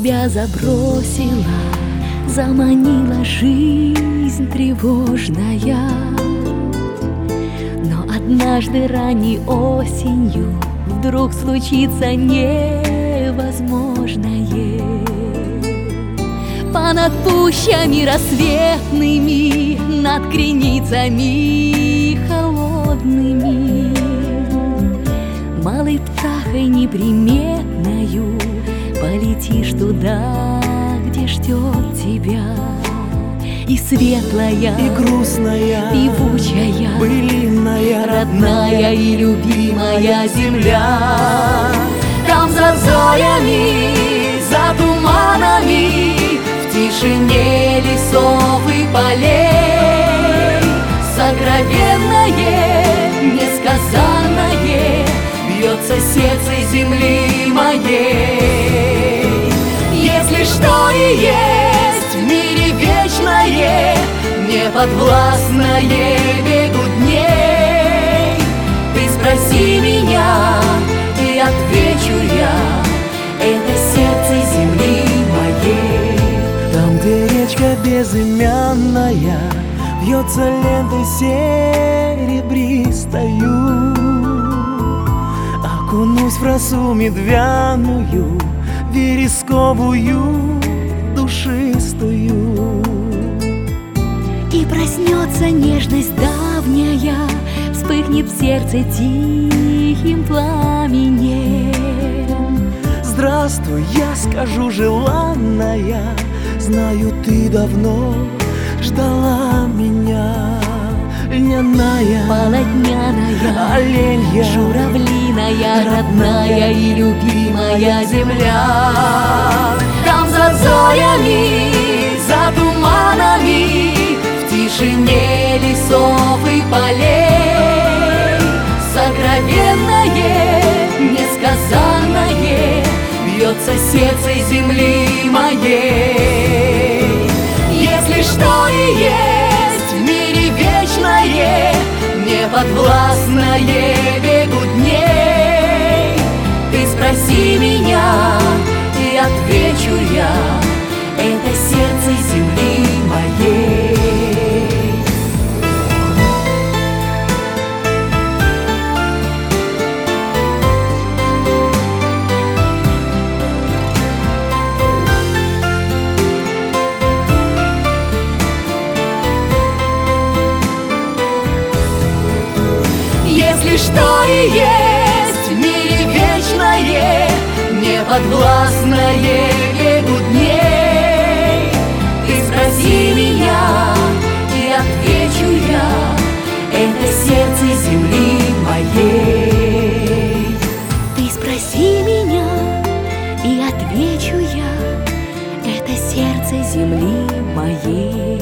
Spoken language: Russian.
тебя забросила, заманила жизнь тревожная. Но однажды ранней осенью вдруг случится невозможное. Понад пущами рассветными, над креницами холодными, малой птахой неприметною полетишь туда, где ждет тебя. И светлая, и грустная, певучая, былинная, родная и любимая земля. Там за зорями, за туманами, в тишине лесов и полей, сокровенное, несказанное бьется сердце земли моей. Если что и есть в мире вечное, неподвластное бегу дней, ты спроси меня, и отвечу я: это сердце земли моей. Там, где речка безымянная вьется лентой серебристою, окунусь в росу медвяную, вересковую, душистую. И проснется нежность давняя, вспыхнет в сердце тихим пламенем. Здравствуй, я скажу, желанная, знаю, ты давно ждала меня. Льняная, полотняная, оленья, журавлиная, родная и любимая земля. Там за зорями, за туманами, в тишине лесов и полей, сокровенное, несказанное бьется сердце земли моей. Если что и есть в мире вечное, неподвластное бегу дней, ты спроси меня, и отвечу я: это сердце земли моей. Если что и есть в мире вечное, неподвластное бегу дней, ты спроси меня, и отвечу я: это сердце земли моей. Ты спроси меня, и отвечу я: это сердце земли моей.